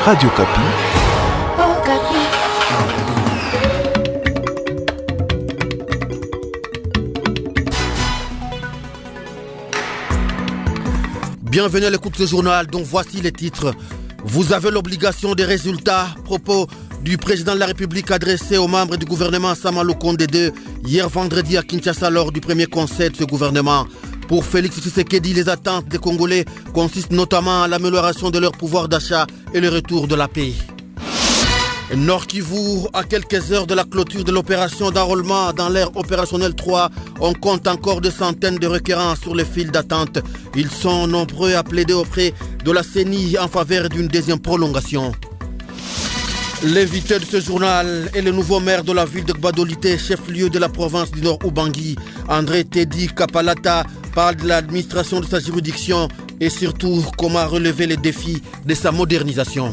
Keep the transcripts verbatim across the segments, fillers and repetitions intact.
Radio Kapi. Oh, Kapi. Bienvenue à l'écoute du journal, dont voici les titres. Vous avez l'obligation des résultats. Propos du président de la République adressé aux membres du gouvernement Sama Lukonde deux hier vendredi à Kinshasa lors du premier conseil de ce gouvernement. Pour Félix Tshisekedi, les attentes des Congolais consistent notamment à l'amélioration de leur pouvoir d'achat et le retour de la paix. Nord Kivu, à quelques heures de la clôture de l'opération d'enrôlement dans l'ère opérationnelle trois, on compte encore des centaines de requérants sur les files d'attente. Ils sont nombreux à plaider auprès de la C E N I en faveur d'une deuxième prolongation. L'invité de ce journal est le nouveau maire de la ville de Gbadolité, chef-lieu de la province du Nord Ubangi. André Teddy Kapalata parle de l'administration de sa juridiction et surtout comment relever les défis de sa modernisation.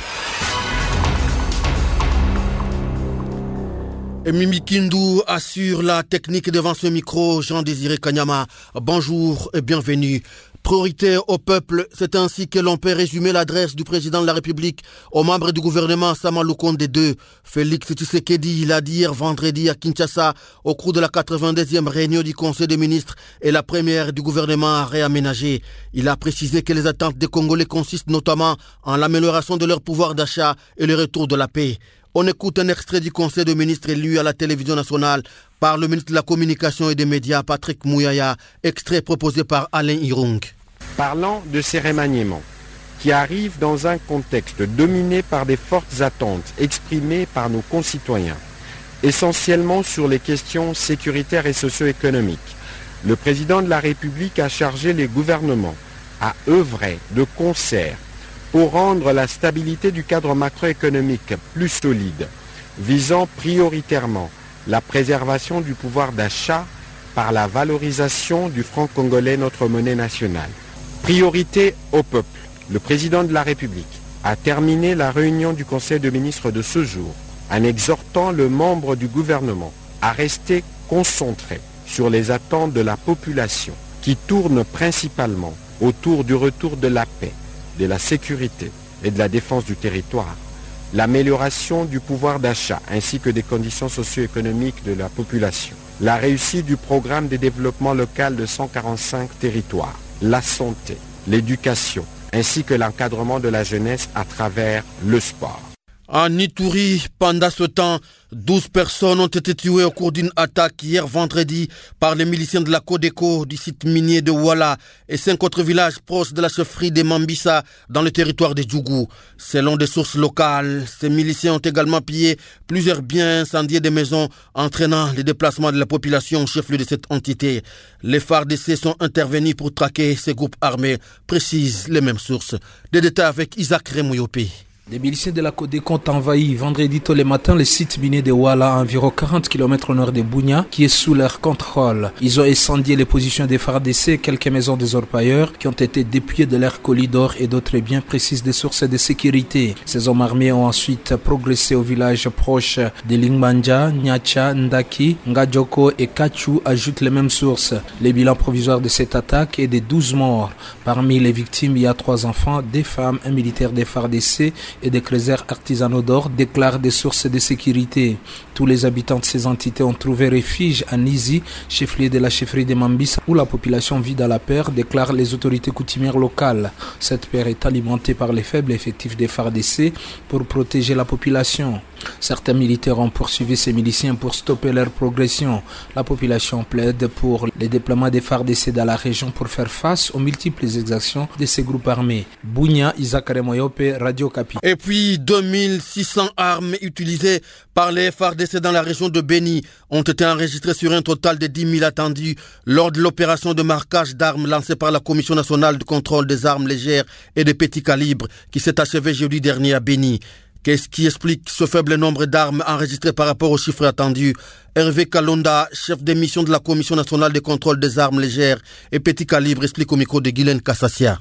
Et Mimi Kindu assure la technique devant ce micro. Jean-Désiré Kanyama, bonjour et bienvenue. Priorité au peuple, c'est ainsi que l'on peut résumer l'adresse du président de la République aux membres du gouvernement Sama Lukonde deux. Félix Tshisekedi l'a dit hier vendredi à Kinshasa au cours de la quatre-vingt-deuxième réunion du Conseil des ministres et la première du gouvernement réaménagé. Il a précisé que les attentes des Congolais consistent notamment en l'amélioration de leur pouvoir d'achat et le retour de la paix. On écoute un extrait du Conseil des ministres élu à la télévision nationale par le ministre de la Communication et des Médias, Patrick Mouyaya, extrait proposé par Alain Irung. Parlant de ces remaniements, qui arrivent dans un contexte dominé par des fortes attentes exprimées par nos concitoyens, essentiellement sur les questions sécuritaires et socio-économiques, le président de la République a chargé les gouvernements à œuvrer de concert pour rendre la stabilité du cadre macroéconomique plus solide, visant prioritairement la préservation du pouvoir d'achat par la valorisation du franc congolais, notre monnaie nationale. Priorité au peuple. Le président de la République a terminé la réunion du Conseil des ministres de ce jour en exhortant le membre du gouvernement à rester concentré sur les attentes de la population qui tournent principalement autour du retour de la paix, de la sécurité et de la défense du territoire, l'amélioration du pouvoir d'achat ainsi que des conditions socio-économiques de la population, la réussite du programme de développement local de cent quarante-cinq territoires, la santé, l'éducation ainsi que l'encadrement de la jeunesse à travers le sport. En Ituri, pendant ce temps, douze personnes ont été tuées au cours d'une attaque hier vendredi par les miliciens de la Codeco du site minier de Ouala et cinq autres villages proches de la chefferie de Mambisa dans le territoire de Djougou. Selon des sources locales, ces miliciens ont également pillé plusieurs biens, incendié des maisons, entraînant le déplacement de la population au chef-lieu de cette entité. Les F A R D C sont intervenus pour traquer ces groupes armés, précisent les mêmes sources. Des détails avec Isaac Remouyopé. Les miliciens de la Codeco ont envahi vendredi tôt le matin le site minier de Ouala à environ quarante kilomètres au nord de Bunia, qui est sous leur contrôle. Ils ont incendié les positions des F A R D C et quelques maisons des orpailleurs qui ont été dépouillées de leurs colis d'or et d'autres biens, précisent des sources de sécurité. Ces hommes armés ont ensuite progressé au village proche de Lingbanja, Nyacha, Ndaki, Ngadjoko et Kachu, ajoutent les mêmes sources. Le bilan provisoire de cette attaque est de douze morts. Parmi les victimes, il y a trois enfants, des femmes, un militaire des F A R D C et des creuseurs artisanaux d'or, déclarent des sources de sécurité. Tous les habitants de ces entités ont trouvé refuge à Nizi, chef-lieu de la chefferie de Mambisa, où la population vit dans la peur, déclarent les autorités coutumières locales. Cette peur est alimentée par les faibles effectifs des F A R D C pour protéger la population. Certains militaires ont poursuivi ces miliciens pour stopper leur progression. La population plaide pour le déploiement des F A R D C dans la région pour faire face aux multiples exactions de ces groupes armés. Bunia, Isaac Remoyope, Radio Kapi. Et puis deux mille six cents armes utilisées par les F A R D C dans la région de Beni ont été enregistrées sur un total de dix mille attendus lors de l'opération de marquage d'armes lancée par la Commission nationale de contrôle des armes légères et des petits calibres qui s'est achevée jeudi dernier à Beni. Qu'est-ce qui explique ce faible nombre d'armes enregistrées par rapport aux chiffres attendus? Hervé Kalonda, chef de mission de la Commission nationale de contrôle des armes légères et petits calibres, explique au micro de Guylaine Kassassia.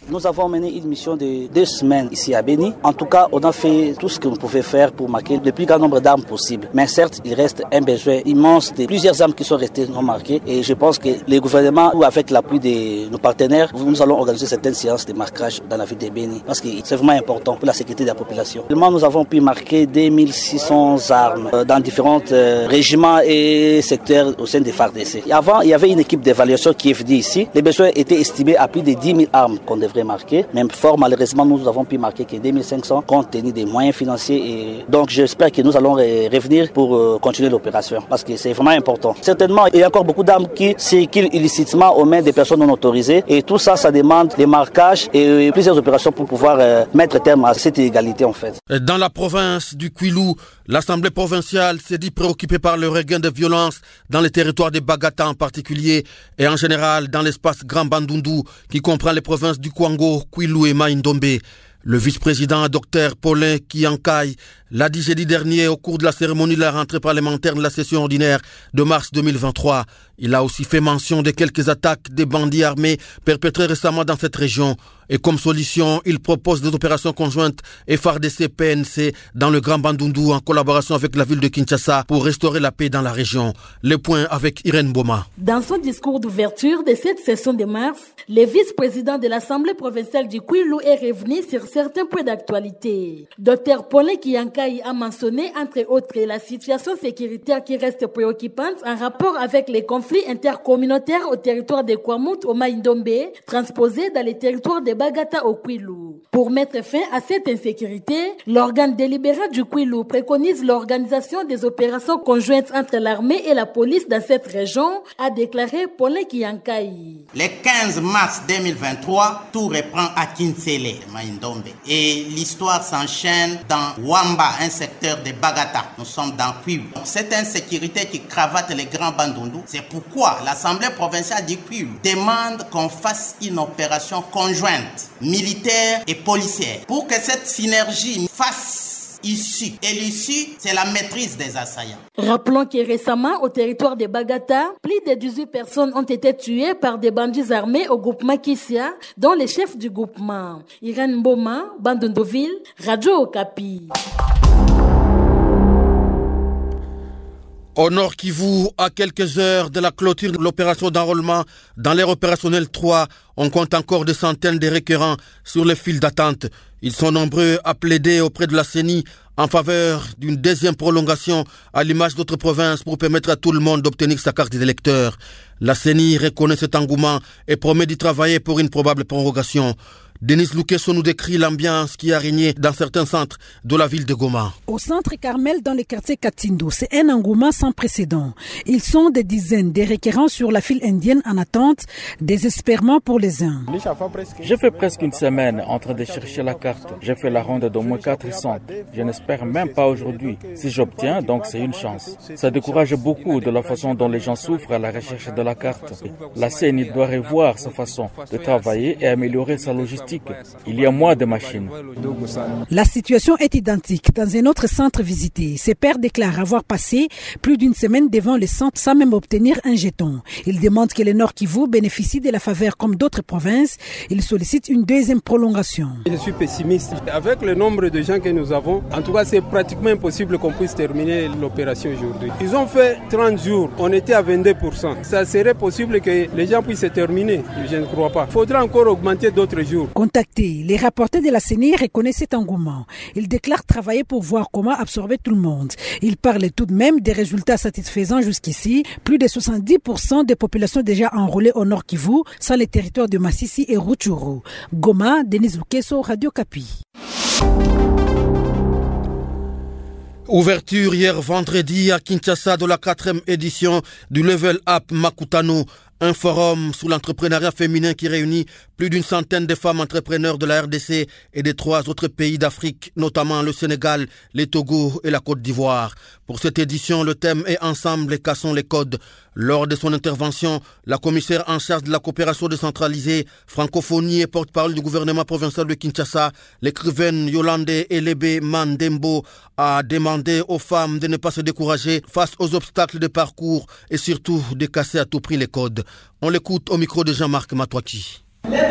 Nous avons mené une mission de deux semaines ici à Béni. En tout cas, on a fait tout ce qu'on pouvait faire pour marquer le plus grand nombre d'armes possible. Mais certes, il reste un besoin immense de plusieurs armes qui sont restées non marquées. Et je pense que les gouvernements, ou avec l'appui de nos partenaires, nous allons organiser certaines séances de marquage dans la ville de Béni. Parce que c'est vraiment important pour la sécurité de la population. Nous avons pu marquer deux mille six cents armes dans différents régiments et secteurs au sein des F A R D C. Et avant, il y avait une équipe d'évaluation qui est venue ici. Les besoins étaient estimés à plus de dix mille armes qu'on devrait marquer. Même fort malheureusement, nous avons pu marquer que deux mille cinq cents compte tenu des moyens financiers. Et donc j'espère que nous allons revenir pour continuer l'opération parce que c'est vraiment important. Certainement, il y a encore beaucoup d'armes qui circulent illicitement aux mains des personnes non autorisées. Et tout ça, ça demande des marquages et plusieurs opérations pour pouvoir mettre terme à cette illégalité en fait. Dans la province du Kwilu, l'Assemblée provinciale s'est dit préoccupée par le regain de violence dans les territoires de Bagata en particulier et en général dans l'espace Grand Bandundu qui comprend les provinces du Kwango, Kwilu et Mai-Ndombe. Le vice-président Dr Paulin Kiankai l'a dit jeudi dernier au cours de la cérémonie de la rentrée parlementaire de la session ordinaire de mars deux mille vingt-trois. Il a aussi fait mention de quelques attaques des bandits armés perpétrées récemment dans cette région. Et comme solution, il propose des opérations conjointes F A R D C P N C dans le Grand Bandundu en collaboration avec la ville de Kinshasa pour restaurer la paix dans la région. Le point avec Irène Boma. Dans son discours d'ouverture de cette session de mars, le vice-président de l'Assemblée provinciale du Kwilu est revenu sur certains points d'actualité. Dr Paulin Kiankai a mentionné entre autres la situation sécuritaire qui reste préoccupante en rapport avec les conflits intercommunautaires au territoire de Kwamut au Mai-Ndombe, transposés dans les territoires de Bagata au Kwilu. Pour mettre fin à cette insécurité, l'organe délibérant du Kwilu préconise l'organisation des opérations conjointes entre l'armée et la police dans cette région, a déclaré Paulin Kiankai. Le quinze mars deux mille vingt-trois, tout reprend à Kinsele, Mai-Ndombe. Et l'histoire s'enchaîne dans Wamba, un secteur de Bagata. Nous sommes dans Kwilu. Cette insécurité qui cravate les grands Bandundu, c'est pourquoi l'Assemblée provinciale du Kwilu demande qu'on fasse une opération conjointe, militaire et policière, pour que cette synergie fasse issue. Et l'issue, c'est la maîtrise des assaillants. Rappelons que récemment, au territoire de Bagata, plus de dix-huit personnes ont été tuées par des bandits armés au groupement Kissia, dont les chefs du groupement. Irène Mboma, Bandundoville, Radio Okapi. Au Nord Kivu, à quelques heures de la clôture de l'opération d'enrôlement dans l'ère opérationnelle trois, on compte encore des centaines de requérants sur les files d'attente. Ils sont nombreux à plaider auprès de la C E N I en faveur d'une deuxième prolongation à l'image d'autres provinces pour permettre à tout le monde d'obtenir sa carte d'électeur. La C E N I reconnaît cet engouement et promet d'y travailler pour une probable prorogation. Denis Lukeso nous décrit l'ambiance qui a régné dans certains centres de la ville de Goma. Au centre Carmel, dans le quartier Katindo, c'est un engouement sans précédent. Ils sont des dizaines de requérants sur la file indienne en attente, désespérément pour les uns. J'ai fait presque une semaine en train de chercher la carte. J'ai fait la ronde d'au moins quatre cents. Je n'espère même pas aujourd'hui. Si j'obtiens, donc c'est une chance. Ça décourage beaucoup de la façon dont les gens souffrent à la recherche de la carte. La C E N I doit revoir sa façon de travailler et améliorer sa logistique. Il y a moins de machines. La situation est identique dans un autre centre visité. Ces pères déclarent avoir passé plus d'une semaine devant le centre sans même obtenir un jeton. Ils demandent que le Nord Kivu bénéficie de la faveur comme d'autres provinces. Ils sollicitent une deuxième prolongation. Je suis pessimiste. Avec le nombre de gens que nous avons, en tout cas c'est pratiquement impossible qu'on puisse terminer l'opération aujourd'hui. Ils ont fait trente jours, on était à vingt-deux pour cent. Ça serait possible que les gens puissent terminer, je ne crois pas. Il faudra encore augmenter d'autres jours. Contactés, les rapporteurs de la C E N I reconnaissent cet engouement. Ils déclarent travailler pour voir comment absorber tout le monde. Ils parlent tout de même des résultats satisfaisants jusqu'ici. Plus de soixante-dix pour cent des populations déjà enrôlées au Nord Kivu sont les territoires de Massissi et Rutshuru. Goma, Denis Lukeso, Radio Kapi. Ouverture hier vendredi à Kinshasa de la quatrième édition du Level Up Makutano, un forum sur l'entrepreneuriat féminin qui réunit plus d'une centaine de femmes entrepreneurs de la R D C et des trois autres pays d'Afrique, notamment le Sénégal, le Togo et la Côte d'Ivoire. Pour cette édition, le thème est Ensemble et cassons les codes. Lors de son intervention, la commissaire en charge de la coopération décentralisée, francophonie et porte-parole du gouvernement provincial de Kinshasa, l'écrivaine Yolande Elebe Mandembo, a demandé aux femmes de ne pas se décourager face aux obstacles de parcours et surtout de casser à tout prix les codes. On l'écoute au micro de Jean-Marc Matouaki. Level Up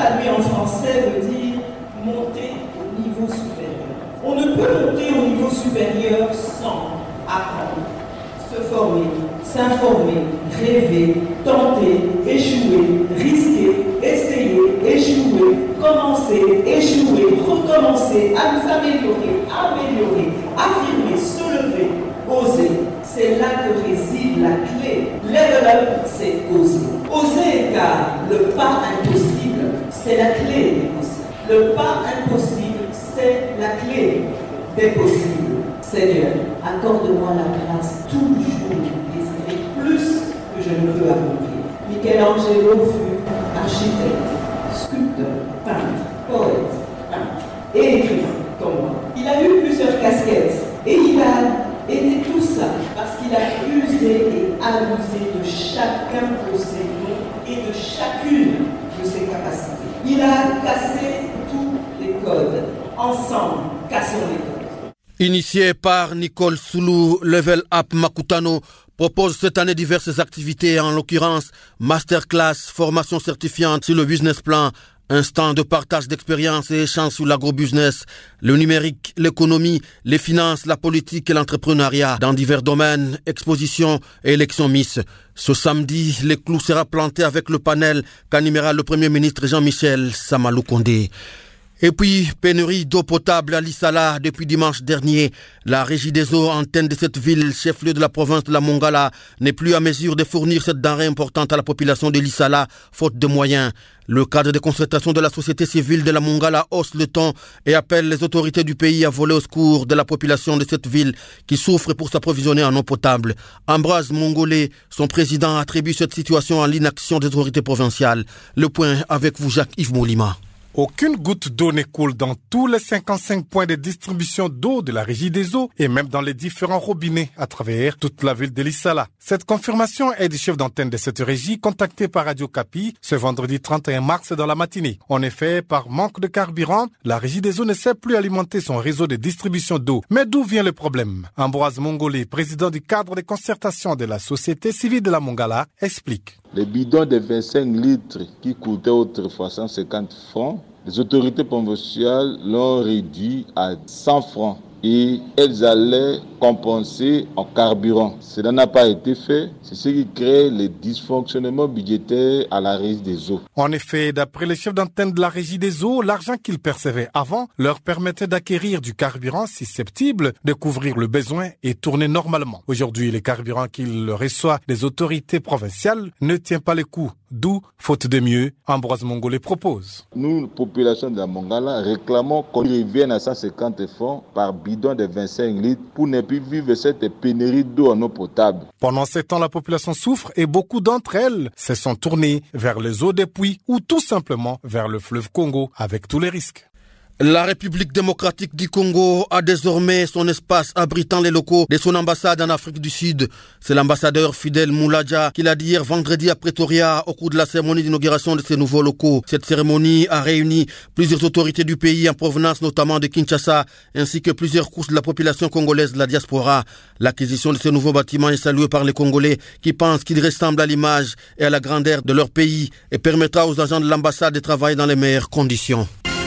traduit en français, veut dire monter au niveau supérieur. On ne peut monter au niveau supérieur sans apprendre, se former, s'informer, rêver, tenter, échouer, risquer, essayer, échouer, commencer, échouer, recommencer, à nous améliorer, améliorer, affirmer, se lever, oser. C'est là que réside la clé. Level up, c'est oser. Oser car le pas impossible, c'est la clé des possibles. Le pas impossible, c'est la clé des possibles. Seigneur, accorde-moi la grâce toujours de désirer plus que je ne peux accomplir. Michelangelo fut architecte, sculpteur, peintre, poète, peintre et écrivain comme moi. Il a eu plusieurs casquettes et il a été tout ça parce qu'il a usé et abusé de chacun de ses dons et de chacune de ses capacités. Il a cassé tous les codes. Ensemble, cassons les codes. Initié par Nicole Soulou, Level Up Makutano propose cette année diverses activités, en l'occurrence masterclass, formation certifiante sur le business plan, un stand de partage d'expériences et échanges sur l'agrobusiness, le numérique, l'économie, les finances, la politique et l'entrepreneuriat dans divers domaines, expositions et élections Miss. Ce samedi, le clou sera planté avec le panel qu'animera le Premier ministre Jean-Michel Samalou Kondé. Et puis, pénurie d'eau potable à Lissala depuis dimanche dernier. La régie des eaux, antenne de cette ville, chef-lieu de la province de la Mongala, n'est plus à mesure de fournir cette denrée importante à la population de Lissala, faute de moyens. Le cadre de concertation de la société civile de la Mongala hausse le ton et appelle les autorités du pays à voler au secours de la population de cette ville qui souffre pour s'approvisionner en eau potable. Ambroise Mongolé, son président, attribue cette situation à l'inaction des autorités provinciales. Le point avec vous, Jacques-Yves Molima. Aucune goutte d'eau ne coule dans tous les cinquante-cinq points de distribution d'eau de la régie des eaux et même dans les différents robinets à travers toute la ville de Lissala. Cette confirmation est du chef d'antenne de cette régie contacté par Radio Kapi ce vendredi trente et un mars dans la matinée. En effet, par manque de carburant, la régie des eaux ne sait plus alimenter son réseau de distribution d'eau. Mais d'où vient le problème? Ambroise Mongolé, président du cadre de concertation de la société civile de la Mongala, explique. Les bidons de vingt-cinq litres qui coûtaient autrefois cent cinquante francs, les autorités provinciales l'ont réduit à cent francs et elles allaient compenser en carburant. Cela n'a pas été fait. C'est ce qui crée les dysfonctionnements budgétaires à la régie des eaux. En effet, d'après les chefs d'antenne de la régie des eaux, l'argent qu'ils percevaient avant leur permettait d'acquérir du carburant susceptible de couvrir le besoin et tourner normalement. Aujourd'hui, le carburant qu'ils reçoivent des autorités provinciales ne tient pas le coup. D'où, faute de mieux, Ambroise Mongolé propose. Nous, population de la Mongala, réclamons qu'on revienne à cent cinquante francs par bidon de vingt-cinq litres pour ne plus vivre cette pénurie d'eau en eau potable. Pendant ce temps, la population souffre et beaucoup d'entre elles se sont tournées vers les eaux des puits ou tout simplement vers le fleuve Congo avec tous les risques. La République démocratique du Congo a désormais son espace abritant les locaux de son ambassade en Afrique du Sud. C'est l'ambassadeur Fidel Moulaja qui l'a dit hier vendredi à Pretoria au cours de la cérémonie d'inauguration de ces nouveaux locaux. Cette cérémonie a réuni plusieurs autorités du pays en provenance notamment de Kinshasa ainsi que plusieurs couches de la population congolaise de la diaspora. L'acquisition de ces nouveaux bâtiments est saluée par les Congolais qui pensent qu'ils ressemblent à l'image et à la grandeur de leur pays et permettra aux agents de l'ambassade de travailler dans les meilleures conditions.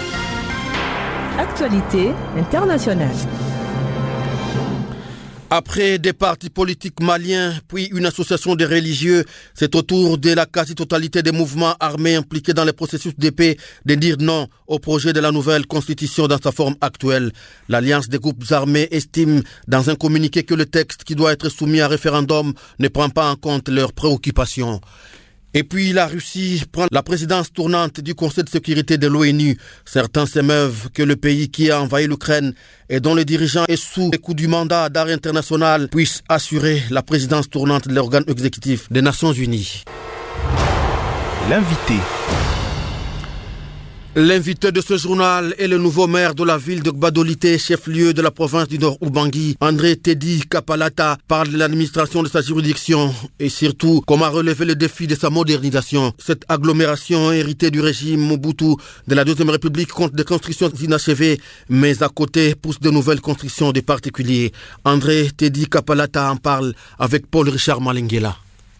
Actualité internationale. Après des partis politiques maliens, puis une association de religieux, c'est au tour de la quasi-totalité des mouvements armés impliqués dans les processus de paix de dire non au projet de la nouvelle constitution dans sa forme actuelle. L'Alliance des groupes armés estime dans un communiqué que le texte qui doit être soumis à référendum ne prend pas en compte leurs préoccupations. Et puis la Russie prend la présidence tournante du Conseil de sécurité de l'ONU. Certains s'émeuvent que le pays qui a envahi l'Ukraine et dont le dirigeant est sous les coups du mandat d'arrêt international puisse assurer la présidence tournante de l'organe exécutif des Nations Unies. L'invité. L'invité de ce journal est le nouveau maire de la ville de Gbadolité, chef-lieu de la province du Nord Ubangi. André Teddy Kapalata parle de l'administration de sa juridiction et surtout comment relever le défi de sa modernisation. Cette agglomération héritée du régime Mobutu de la Deuxième République compte des constructions inachevées, mais à côté pousse de nouvelles constructions des particuliers. André Teddy Kapalata en parle avec Paul Richard Malengela.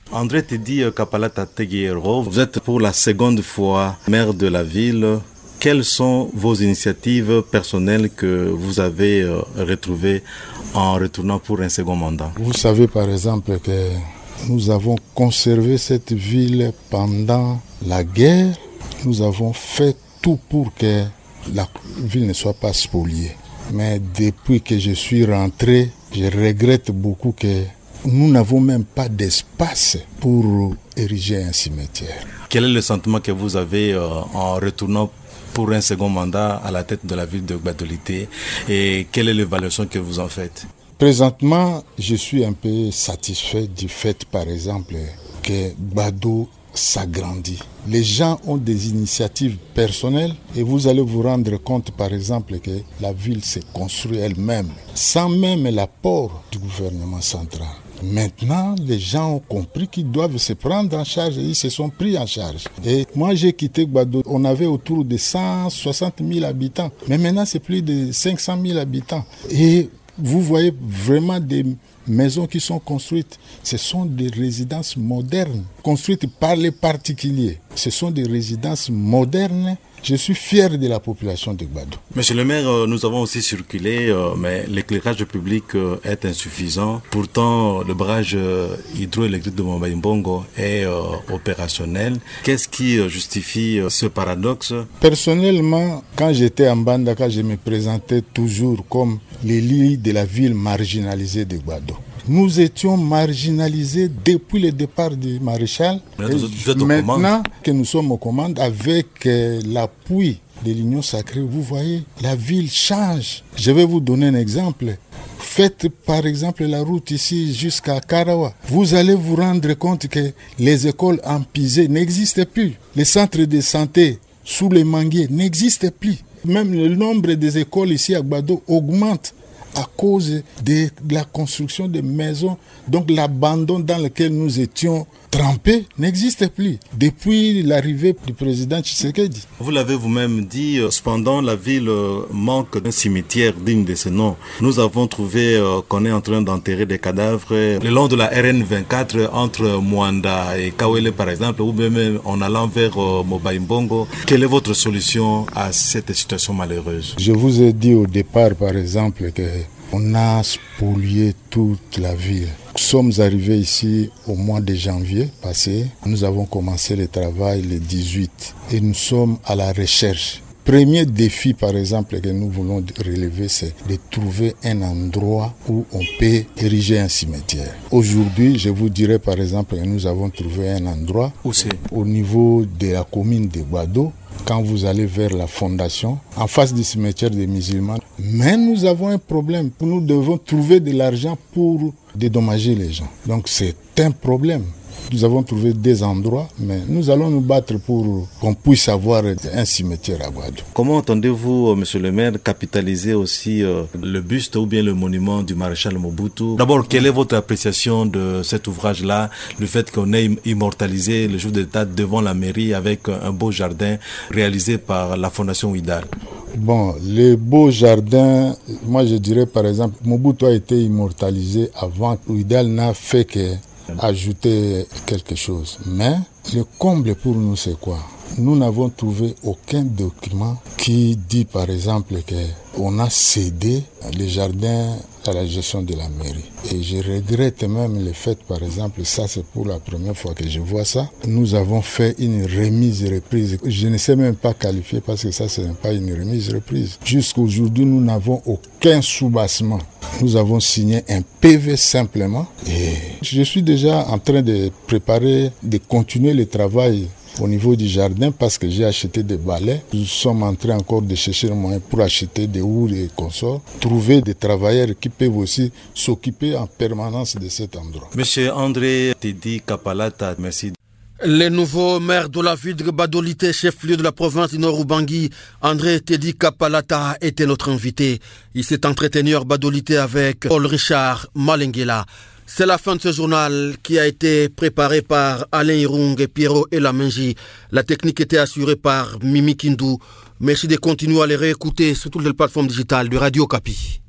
André Tedi Kapalata Teguero, vous êtes pour la seconde fois maire de la ville. Quelles sont vos initiatives personnelles que vous avez euh, retrouvées en retournant pour un second mandat? Vous savez par exemple que nous avons conservé cette ville pendant la guerre. Nous avons fait tout pour que la ville ne soit pas spoliée. Mais depuis que je suis rentré, je regrette beaucoup que nous n'avons même pas d'espace pour ériger un cimetière. Quel est le sentiment que vous avez euh, en retournant pour un second mandat à la tête de la ville de Gbadolité et quelle est l'évaluation que vous en faites? Présentement, je suis un peu satisfait du fait, par exemple, que Gbado s'agrandit. Les gens ont des initiatives personnelles et vous allez vous rendre compte, par exemple, que la ville s'est construite elle-même, sans même l'apport du gouvernement central. Maintenant, les gens ont compris qu'ils doivent se prendre en charge et ils se sont pris en charge. Et moi, j'ai quitté Gbado, on avait autour de cent soixante mille habitants, mais maintenant, c'est plus de cinq cent mille habitants. Et vous voyez vraiment des maisons qui sont construites. Ce sont des résidences modernes, construites par les particuliers. Ce sont des résidences modernes. Je suis fier de la population de Gbado. Monsieur le maire, nous avons aussi circulé, mais l'éclairage public est insuffisant. Pourtant, le barrage hydroélectrique de Mobayimbongo est opérationnel. Qu'est-ce qui justifie ce paradoxe? Personnellement, quand j'étais en Bandaka, je me présentais toujours comme l'élite de la ville marginalisée de Gbado. Nous étions marginalisés depuis le départ du maréchal. Maintenant que nous sommes aux commandes, avec euh, l'appui de l'Union sacrée, vous voyez, la ville change. Je vais vous donner un exemple. Faites par exemple la route ici jusqu'à Karawa. Vous allez vous rendre compte que les écoles en pisé n'existent plus. Les centres de santé sous les manguiers n'existent plus. Même le nombre des écoles ici à Gbado augmente à cause de la construction de maisons. Donc l'abandon dans lequel nous étions trempés n'existe plus depuis l'arrivée du président Tshisekedi. Vous l'avez vous-même dit, cependant la ville manque d'un cimetière digne de ce nom. Nous avons trouvé qu'on est en train d'enterrer des cadavres le long de la R N vingt-quatre entre Mwanda et Kawele par exemple, ou même en allant vers Mobayimbongo. Quelle est votre solution à cette situation malheureuse? Je vous ai dit au départ par exemple que on a spolié toute la ville. Nous sommes arrivés ici au mois de janvier passé. Nous avons commencé le travail le dix-huit et nous sommes à la recherche. Premier défi, par exemple, que nous voulons relever, c'est de trouver un endroit où on peut ériger un cimetière. Aujourd'hui, je vous dirais, par exemple, que nous avons trouvé un endroit où c'est au niveau de la commune de Gbado. Quand vous allez vers la fondation, en face du cimetière des musulmans. Mais nous avons un problème. Nous devons trouver de l'argent pour dédommager les gens. Donc c'est un problème. Nous avons trouvé des endroits, mais nous allons nous battre pour qu'on puisse avoir un cimetière à Gbado. Comment entendez-vous, monsieur le maire, capitaliser aussi euh, le buste ou bien le monument du maréchal Mobutu? D'abord, quelle est votre appréciation de cet ouvrage-là, le fait qu'on ait immortalisé le jour de l'État devant la mairie avec un beau jardin réalisé par la Fondation Ouidal? Bon, les beaux jardins, moi je dirais par exemple, Mobutu a été immortalisé avant. Ouidal n'a fait que ajouter quelque chose. Mais le comble pour nous, c'est quoi? Nous n'avons trouvé aucun document qui dit, par exemple, qu'on a cédé les jardins à la gestion de la mairie. Et je regrette même le fait, par exemple, ça c'est pour la première fois que je vois ça, nous avons fait une remise-reprise. Je ne sais même pas qualifier parce que ça ce n'est pas une remise-reprise. Jusqu'aujourd'hui, nous n'avons aucun soubassement. Nous avons signé un P V simplement. Et je suis déjà en train de préparer, de continuer le travail au niveau du jardin parce que j'ai acheté des balais. Nous sommes en train encore de chercher un moyen pour acheter des houles et consorts, trouver des travailleurs qui peuvent aussi s'occuper en permanence de cet endroit. Monsieur André Tedi Kapalata, merci. Le nouveau maire de la ville de Gbadolité, chef-lieu de la province du Nord-Ubangi, André Tedi Kapalata, était notre invité. Il s'est entretenu à Gbadolité avec Paul Richard Malengela. C'est la fin de ce journal qui a été préparé par Alain Irung et Pierrot Elamenji. La technique était assurée par Mimi Kindou. Merci de continuer à les réécouter sur toutes les plateformes digitales de Radio Okapi.